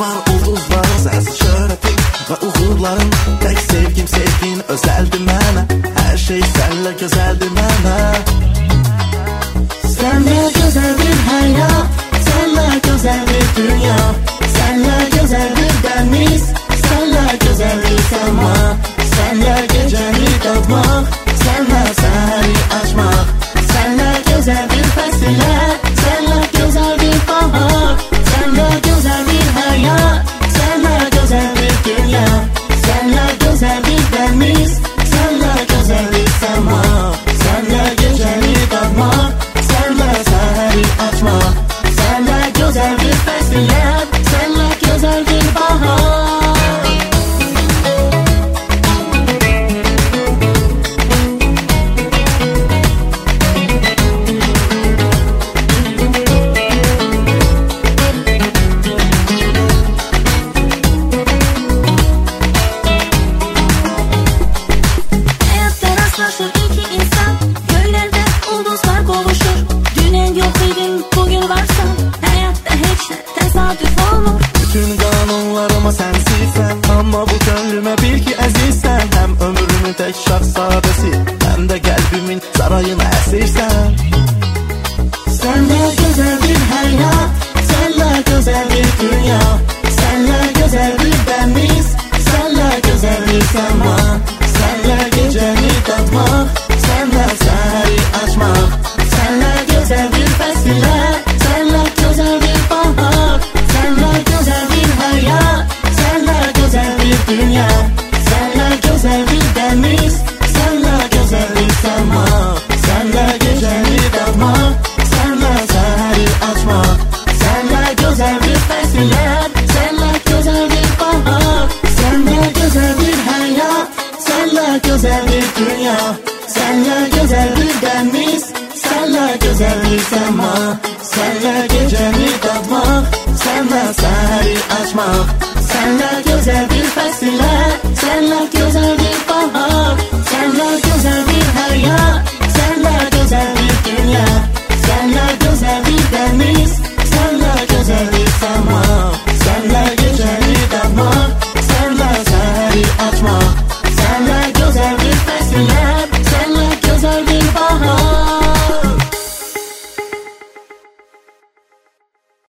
var ulduzların, sensiz şöhretin ve uğurların. Tek sevgim sevgin özeldi mənə, her şey senle güzeldi mənə. Senle güzel bir hayat, senle güzel bir dünya, senle güzel bir deniz, senle güzel bir sema, senle geceni tatmak, senle seheri açmak, senle güzel bir festival, senle güzel bir bahar, senle güzel bir hayat, senle güzel bir dünya, senle güzel bir deniz, senle güzel bir sema, senle geceni tatmak, senle seheri açmak, senle güzel bir festival, senle güzel bir bahar. Bütün kanunlarıma sensizsen, ama bu gönlüme bil ki əzizsən. Hem ömrümün tek şahzadesi, hem de kalbimin sarayına əsirsən. Senle güzel bir hayat, senle güzel bir dünya, senle güzel bir deniz, senle güzel bir sema, senle geceni tatmak, senle seheri açmak, senle güzel bir festival, senle güzel bir bahar, senle güzel bir hayat, senle güzel bir dünya, senle güzel bir deniz, senle güzel bir sema, senle geceni tatmak, senle seheri açmak, senle güzel bir festival, senle güzel bir bahar, senle güzel bir hayat, senle güzel bir dünya, senle güzel bir deniz, senle güzel bir sema, senle geceni tatmak, senle seheri açmak, senle güzel bir festival, senle güzel bir bahar, senle güzel bir hayat, senle güzel bir dünya, senle güzel bir deniz, senle güzel bir sema, senle geceni tatmak, senle seheri açmak.